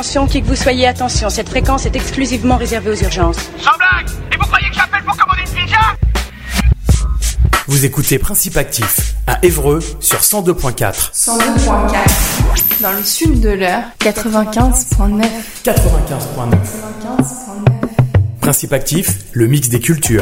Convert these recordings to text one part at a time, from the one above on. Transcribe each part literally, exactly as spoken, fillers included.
Attention, qui que vous soyez, attention, cette fréquence est exclusivement réservée aux urgences. Sans blague! Et vous croyez que j'appelle pour commander une pizza? Vous écoutez Principe Actif à Évreux sur cent deux point quatre. cent deux point quatre. Dans le sud de l'heure, quatre-vingt-quinze point neuf. quatre-vingt-quinze point neuf. quatre-vingt-quinze point neuf. Principe Actif, le mix des cultures.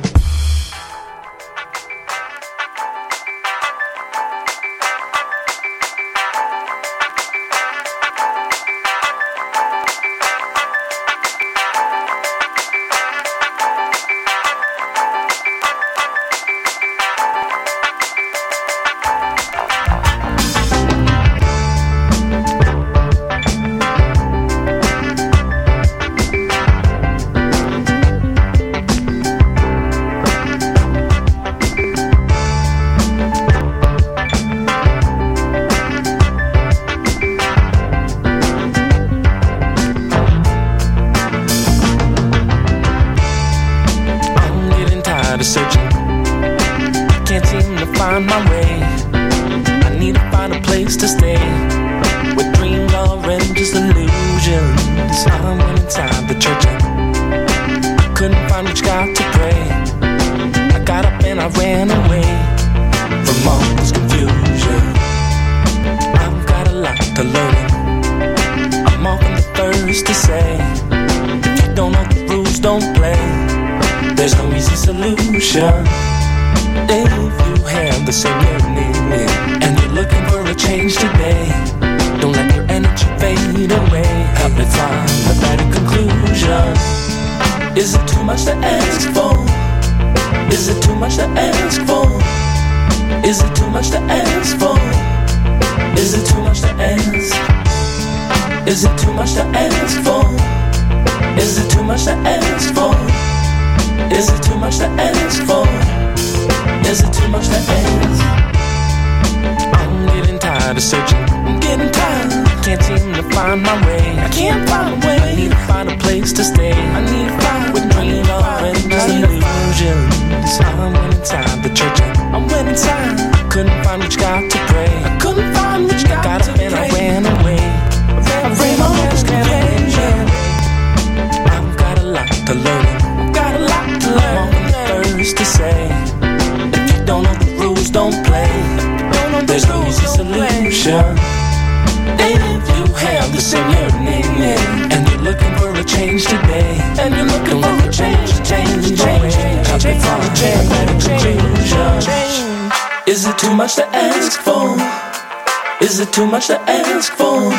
Too much to ask for?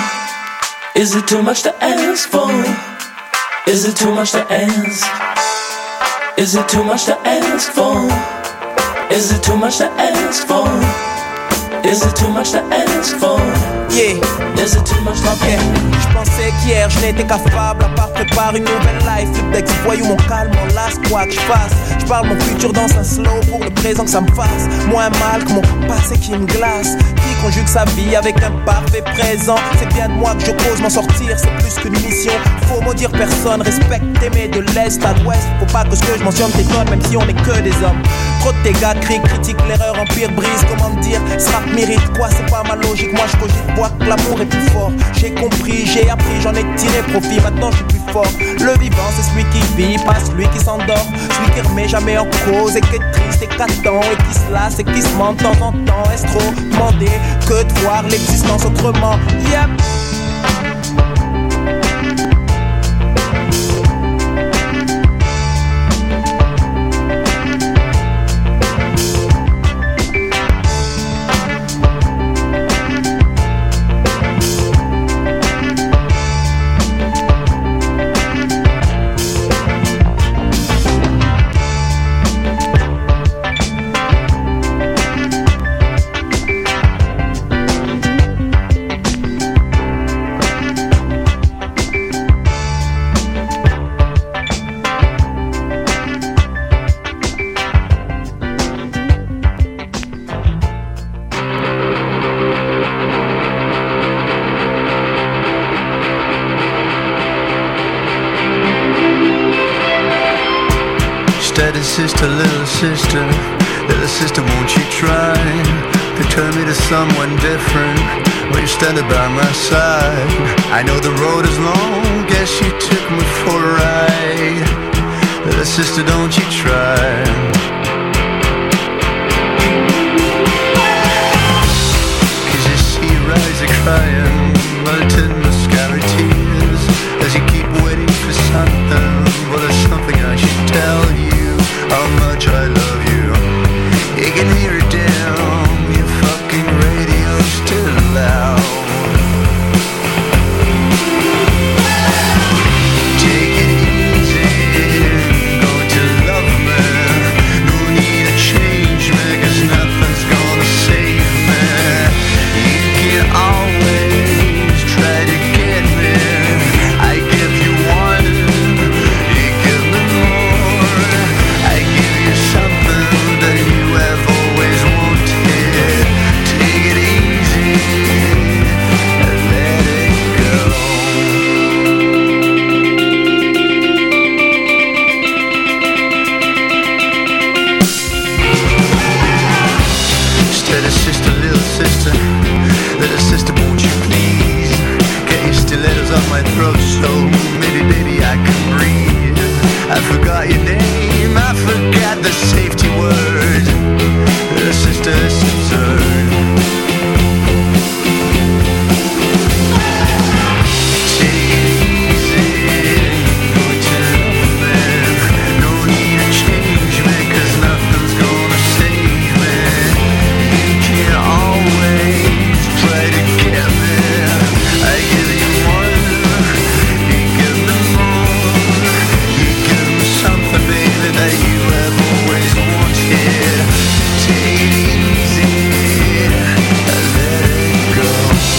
Is it too much to ask for? Is it too much to ask? Is it too much to ask for? Is it too much to ask for? Is it too much to ask for? Yeah. Is it too much to ask for? Je pensais qu'hier je n'étais qu'affable, à part préparer une nouvelle life. Flip d'ex voyou, mon calme, mon las, quoi que je fasse. Je parle mon futur dans un slow pour le présent que ça me fasse moins mal que mon passé qui me glace. Qui conjugue sa vie avec un parfait présent. C'est bien de moi que je cause m'en sortir, c'est plus qu'une mission. Faut maudire personne, respecte aimer de l'est à l'ouest. Faut pas que ce que je mentionne t'étonne, même si on est que des hommes. Trop de tes gars crient, critiquent l'erreur, empire, brise, comment te dire. Ce rap mérite quoi, c'est pas ma logique. Moi je cogite, vois que l'amour est plus fort. J'ai compris, j'ai appris, j'en ai tiré profit. Maintenant je suis plus fort. Le vivant c'est celui qui vit, pas celui qui s'endort. Celui qui remet jamais en cause et qui est triste et qu'attend et qui se lasse et qui se ment de temps en temps. Est-ce trop demander que de voir l'existence autrement? Yep. Steady sister, little sister, little sister, won't you try? They turn me to someone different when you're standing by my side. I know the road is long, guess you took me for a ride. Little sister, don't you try. Cause you see your eyes are crying, melted mascara tears, as you keep waiting for something. Well, there's something I should tell you, how much I love you. You can hear it down, your fucking radio's still loud. Take it easy, don't you love me? No need to change me, cause nothing's gonna save me. You can always try to get me. I give you one, you give me more. I give you something that you have always wanted. Take it easy and let it go. Steady sister, little sister, little sister, won't you please get your stilettos off my throat so maybe, baby, I can breathe. I forgot your name, I forgot the safety word. Little sister, it's absurd. Take it easy, don't you love me? No need to change me, cause nothing's gonna save me. You can always try to get me. I give you one, you give me more. You give me something, baby, that you have always wanted. Take it easy and let it go.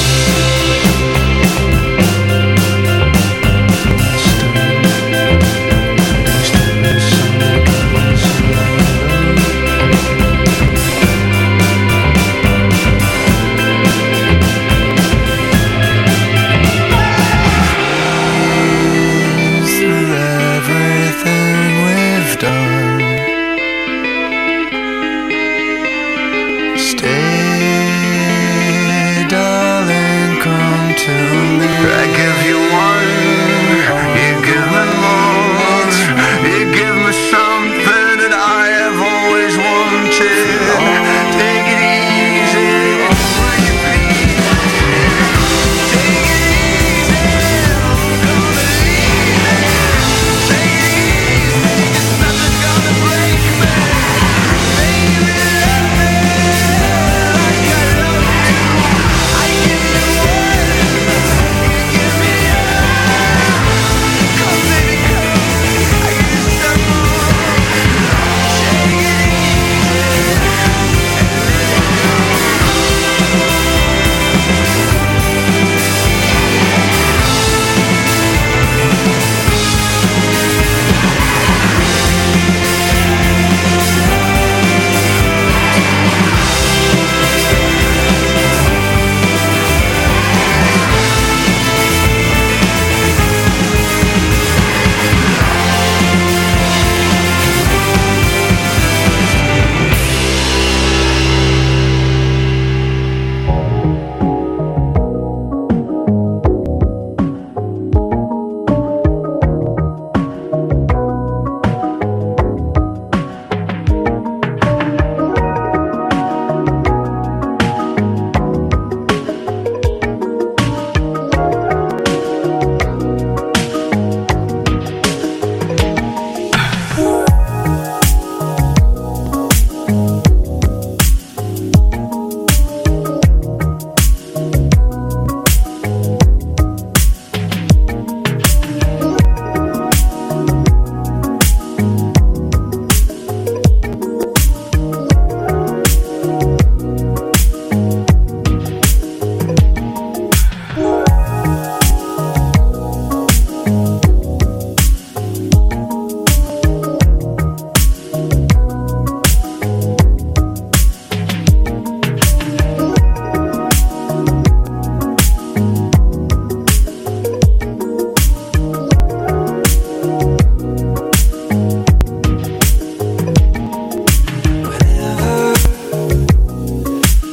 Through everything we've done, stay, darling, come to me. I give you one, you give me more. You give me something that I have always wanted. Take it easy, will you please? Take it easy, I'm gonna leave it. Take it easy, 'cause nothing's gonna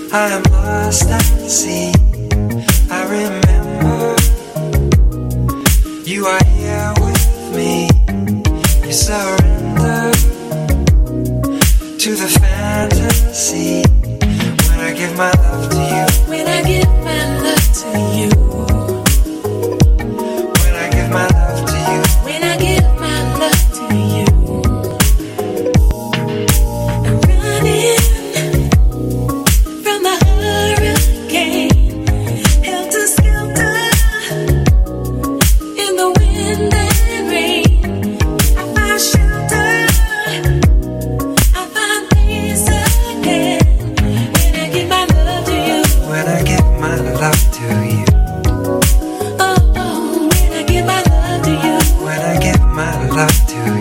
I am lost at sea. I remember you are here with me. You surrender to the fantasy when I give my love to you. When I give my love to you. When I give my love to you. When I give my love to you. I'm running from the hurricane, helter skelter in the wind and rain. I find shelter, I find peace again when I give my love to you. When I give my love to you. Oh, oh, when I give my love to you. When I give my love to you.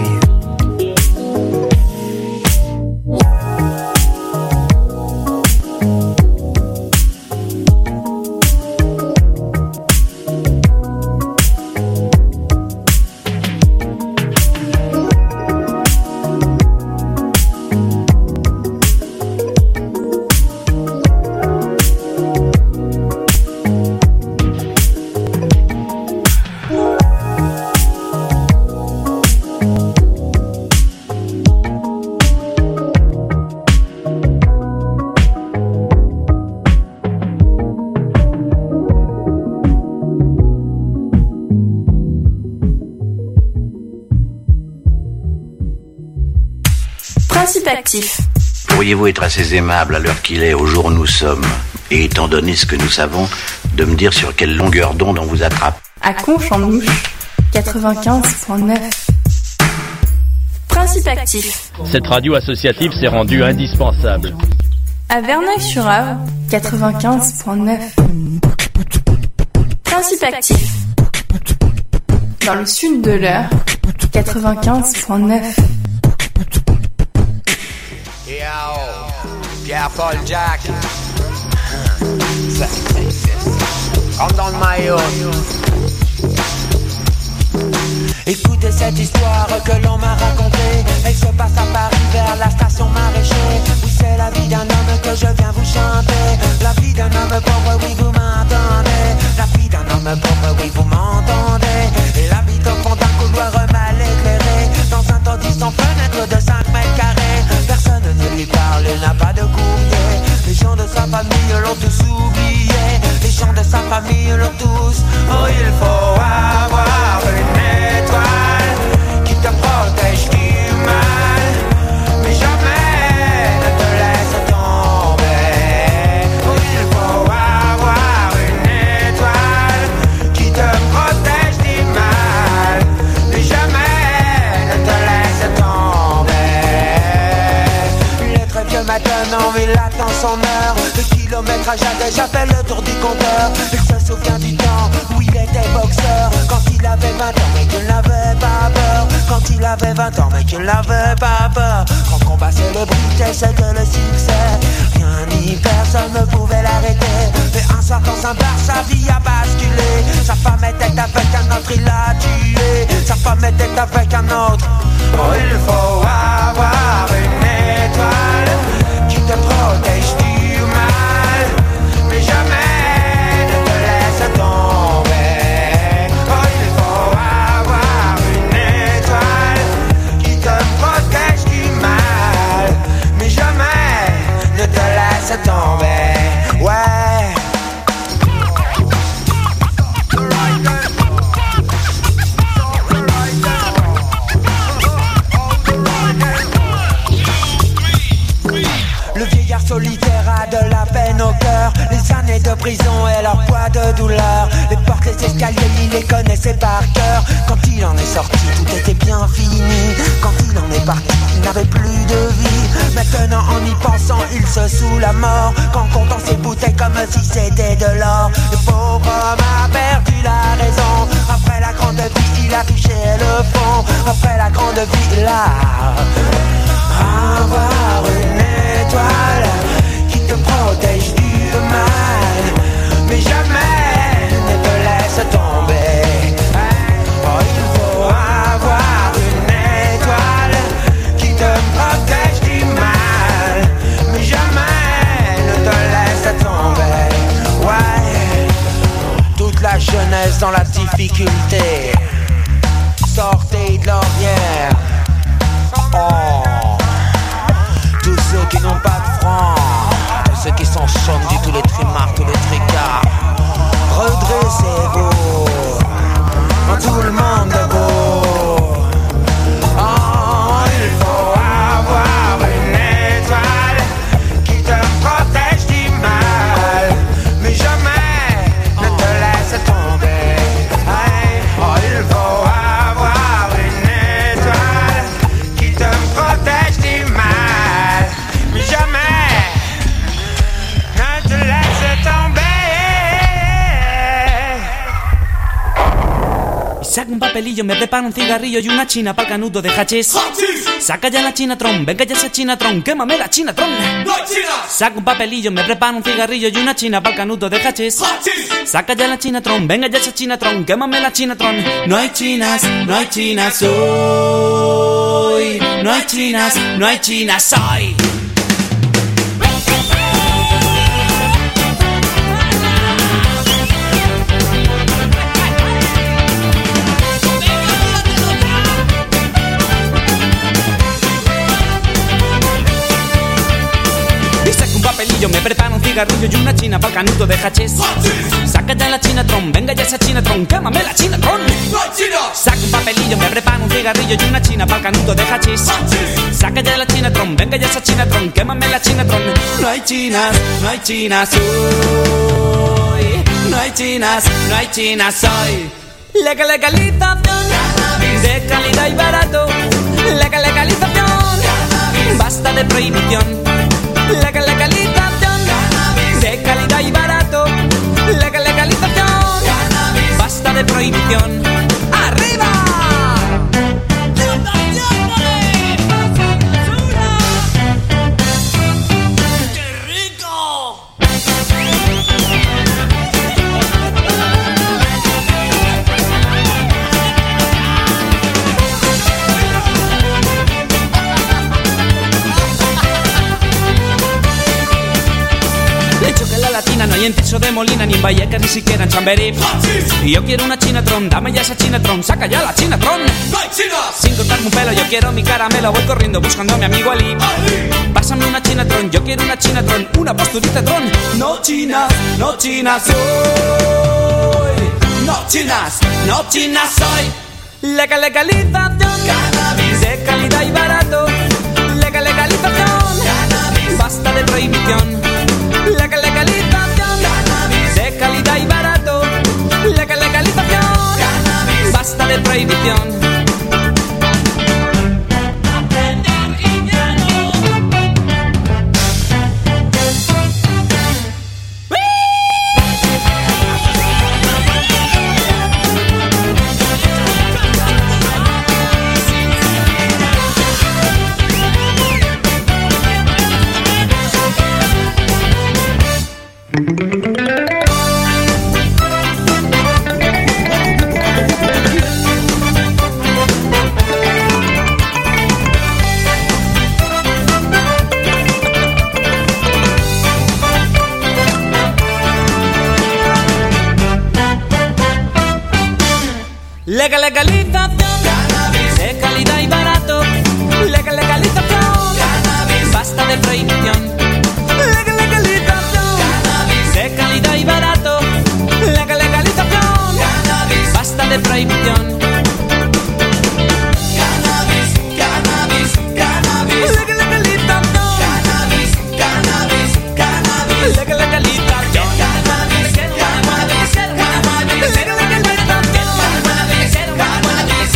Principe actif. Pourriez-vous être assez aimable à l'heure qu'il est, au jour où nous sommes, et étant donné ce que nous savons, de me dire sur quelle longueur d'onde on vous attrape? À Conche-en-Ouche, quatre-vingt-quinze virgule neuf. Principe actif. Cette radio associative s'est rendue indispensable. À Verneuil-sur-Avre, quatre-vingt-quinze virgule neuf. Principe actif. Dans le sud de l'Eure, quatre-vingt-quinze virgule neuf. Yo, Pierre-Paul Jack. Comme dans le maillot. Écoutez cette histoire que l'on m'a racontée. Elle se passe à Paris vers la station Maraîcher. Oui, c'est la vie d'un homme que je viens vous chanter. La vie d'un homme pauvre, oui, vous m'entendez. La vie d'un homme pauvre, oui, vous m'entendez. Il habite au fond d'un couloir mal éclairé, dans un taudis sans fenêtre de cinq mètres carrés. Personne ne lui parle, il n'a pas de courrier. Les gens de sa famille l'ont tous oublié. Les gens de sa famille l'ont tous. Oh, il faut avoir une étoile qui te protège du mal, mais jamais ne te laisse tomber. Oh, il faut avoir une étoile qui te protège du mal, mais jamais ne te laisse tomber. Il est très vieux maintenant, il attend son heure. Le kilométrage a déjà fait le tour du compteur. Il se souvient du temps où il était boxeur, quand il avait vingt ans mais qu'il n'avait pas peur. Quand il avait vingt ans mais qu'il n'avait pas peur. Grand combat célébrité, c'était le succès. Rien ni personne ne pouvait l'arrêter. Mais un soir dans un bar, sa vie a basculé. Sa femme était avec un autre, il l'a tué. Sa femme était avec un autre. Oh, il faut avoir une étoile qui te protège du mal, mais jamais ne te laisse tomber. Oh, il faut avoir une étoile qui te protège du mal, mais jamais ne te laisse tomber. Ouais. Solitaire a de la peine au cœur, les années de prison et leur poids de douleur. Les portes, les escaliers, il les connaissait par cœur. Quand il en est sorti, tout était bien fini. Quand il en est parti, il n'avait plus de vie. Maintenant, en y pensant, il se saoule la mort. Qu'en comptant ses bouteilles comme si c'était de l'or. Le pauvre homme a perdu la raison. Après la grande vie, il a touché le fond. Après la grande vie, il a avoir une étoile qui te protège du mal, mais jamais ne te laisse tomber. Oh, il faut avoir une étoile qui te protège du mal, mais jamais ne te laisse difficulté. Sortez de l'ornière. Oh, tous ceux qui n'ont pas de francs, ceux qui sont chaumes du tous les trimards, tous les tricards. Redressez-vous, tout le monde debout. Oh, il faut avoir une étoile qui te protège du mal, mais jamais ne te laisse tomber. Oh, il faut avoir une étoile qui te protège du mal, mais jamais ne te laisse tomber. Saca un papelillo, me prepara un cigarrillo y una china pa'l canuto de hachís. Saca ya la chinatron, venga ya esa chinatron, quémame la chinatron. ¡No hay chinas! Saca un papelillo, me prepara un cigarrillo y una china pa'l canuto de hachís. Saca ya la chinatron, venga ya esa chinatron, quémame la chinatron. No hay chinas, no hay chinas hoy. No hay chinas, no hay chinas hoy. Papelillo, me preparo un cigarrillo y una china pa'l canuto de hachís. Saca ya la chinatron, venga ya esa chinatron, quémame la chinatron. Saca un papelillo, me preparo un cigarrillo y una china pa'l canuto de hachís. Saca ya la chinatron, venga ya esa chinatron, quémame la chinatron. No hay chinas, no hay chinas hoy. No hay chinas, no hay chinas hoy. Legal legalización de calidad y barato. Legal legalización, basta de prohibición. Legal legalización de calidad y barato. Legal legalización, basta de prohibición. ¡Arriba! ¡Qué rico! No hay en Tirso de Molina, ni en Vallecas, ni siquiera en Chamberí. Y yo quiero una chinatron, dame ya esa chinatron, saca ya la chinatron. ¡No hay chinas! Sin cortarme un pelo, yo quiero mi caramelo, voy corriendo buscando a mi amigo Ali. Ali. Pásame una chinatron, yo quiero una chinatron, una posturita tron. No chinas, no chinas soy. No chinas, no chinas soy. Legal legalización, cannabis de calidad y barato. Legal legalización, cannabis, basta de prohibición. Legal legalización, de calidad y barato. Legal legalización, cannabis, basta de prohibición. Legal legalización, cannabis de calidad y barato. Legal legalización, cannabis, basta de prohibición. Legal legalización, cannabis de calidad y barato. Legal legalización, cannabis, basta de prohibición. Cannabis, cannabis, cannabis. Legal legalización, cannabis, cannabis, cannabis. Legal legalización, cannabis, cannabis, cannabis. Legal legalización, cannabis, cannabis.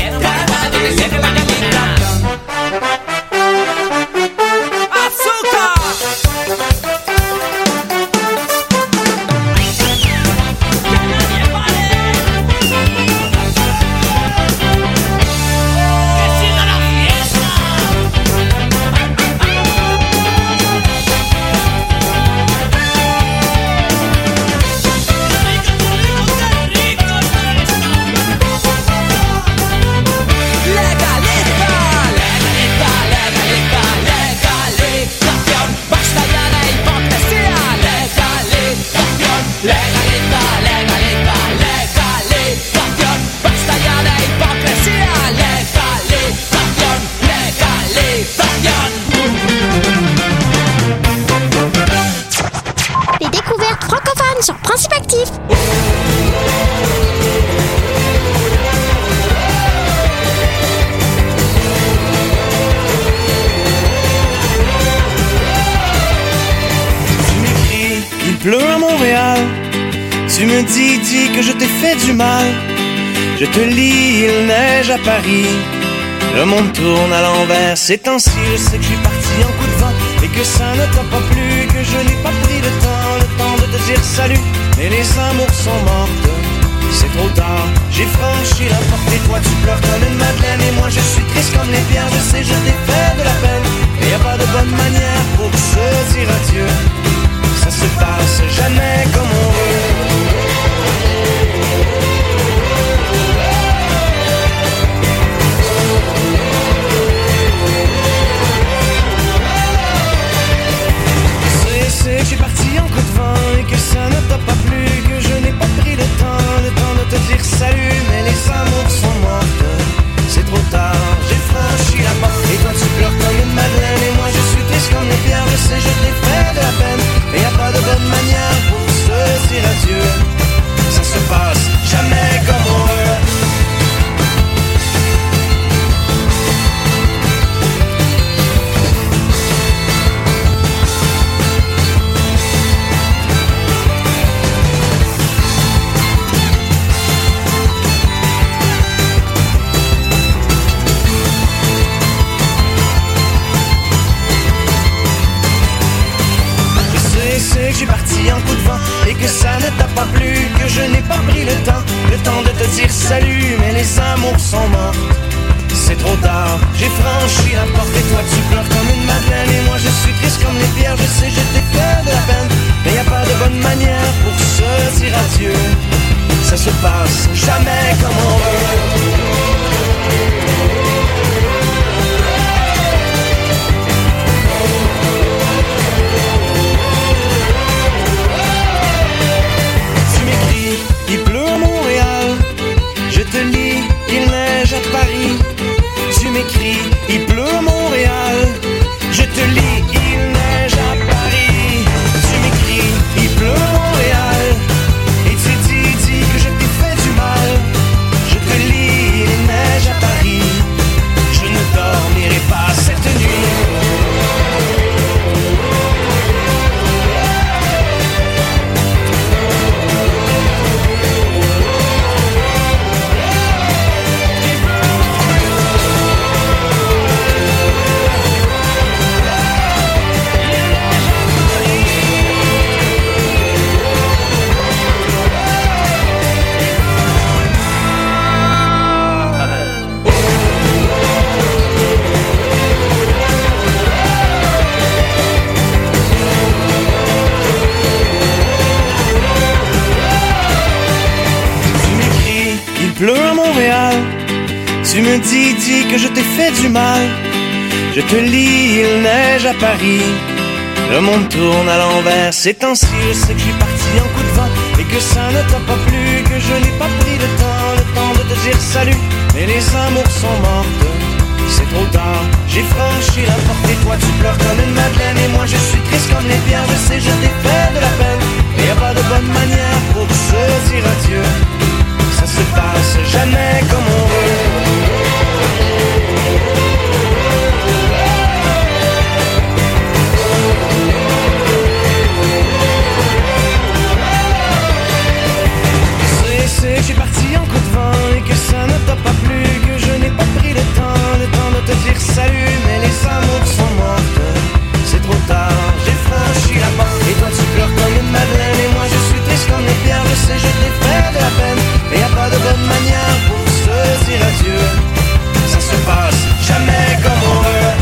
Tu me dis, dis que je t'ai fait du mal. Je te lis, il neige à Paris. Le monde tourne à l'envers, ces temps-ci, je sais que je suis parti en coup de vent et que ça ne t'a pas plu, que je n'ai pas pris le temps, le temps de te dire salut. Mais les amours sont mortes, c'est trop tard. J'ai franchi la porte et toi tu pleures comme une madeleine. Et moi je suis triste comme les pierres, je sais, je t'ai fait de la peine. Et y a pas de bonne manière pour se dire adieu. Ça se passe jamais comme on veut. C'est que je suis parti en coup de vent et que ça ne t'a pas plu, que je n'ai pas pris le temps, le temps de te dire salut. Mais les amours sont mortes, c'est trop tard. J'ai franchi la porte et toi tu pleures comme une madeleine. Et moi je suis triste comme les pierres, je sais, je t'ai fait de la peine. Et y a pas de bonne manière pour se dire adieu. Ça se passe jamais comme on veut. Je suis parti en coup de vent et que ça ne t'a pas plu, que je n'ai pas pris le temps, le temps de te dire salut. Mais les amours sont mortes, c'est trop tard. J'ai franchi la porte et toi tu pleures comme une madeleine. Et moi je suis triste comme les pierres, je sais, je t'ai fait de la peine. Mais y a pas de bonne manière pour se dire adieu. Ça se passe jamais comme on veut. Il pleut à Montréal, je te lis, il neige à Paris. Tu m'écris, il pleut à Montréal, je te lis, il neige à Paris. Tu m'écris, il pleut à Montréal, et tu dis, dis que je t'ai fait du mal. Je te lis, il neige à Paris, je ne dormirai pas cette nuit. Il pleut à Montréal, tu me dis, dis que je t'ai fait du mal. Je te lis, il neige à Paris. Le monde tourne à l'envers, ces temps-ci, je sais que je suis parti en coup de vent et que ça ne t'a pas plu, que je n'ai pas pris le temps, le temps de te dire salut. Mais les amours sont mortes, c'est trop tard. J'ai franchi la porte et toi tu pleures comme une madeleine. Et moi je suis triste comme les pierres, je sais, je t'ai fait de la peine. Et y a pas de bonne manière pour se dire adieu. Ça se passe jamais comme on veut. C'est, c'est que je suis parti en coup de vent et que ça ne t'a pas plu, que je n'ai pas pris le temps, le temps de te dire salut. Mais les amours sont mortes, c'est trop tard. J'ai franchi la porte et toi tu pleures comme une madeleine. Et moi je suis triste comme les pierres, je sais, je t'ai fait de la peine. Et y a pas de bonne manière pour se dire adieu. Ça se passe jamais comme on veut.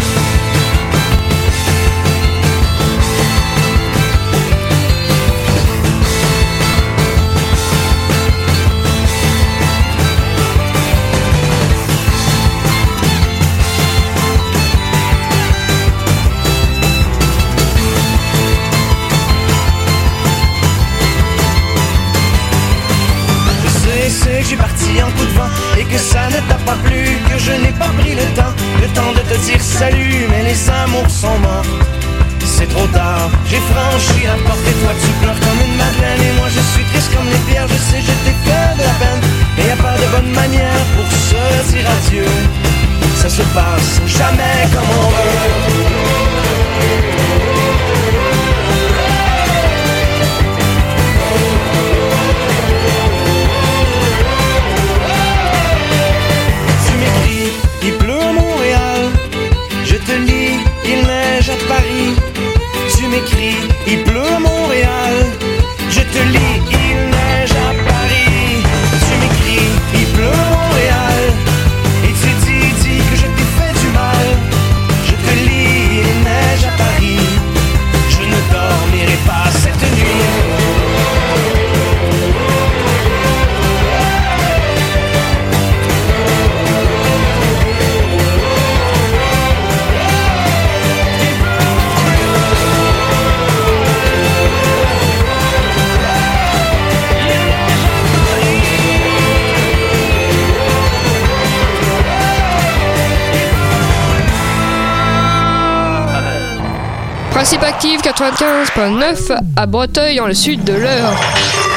C'est que je suis parti en coup de vent et que ça ne t'a pas plu, que je n'ai pas pris le temps, le temps de te dire salut. Mais les amours sont morts, c'est trop tard. J'ai franchi la porte et toi tu pleures comme une madeleine. Et moi je suis triste comme les pierres, je sais, je t'ai fait de la peine. Mais y a pas de bonne manière pour se dire adieu. Ça se passe jamais comme on veut. il neige à Paris. Tu m'écris, il pleut à Montréal. Je te lis, il neige à Paris. Tu m'écris, il pleut à Montréal. Et tu dis, dis que je t'ai fait du mal. Je te lis, il neige à Paris. Je ne dormirai pas cette nuit. Principe actif quatre-vingt-quinze virgule neuf à Breteuil, dans le sud de l'Eure.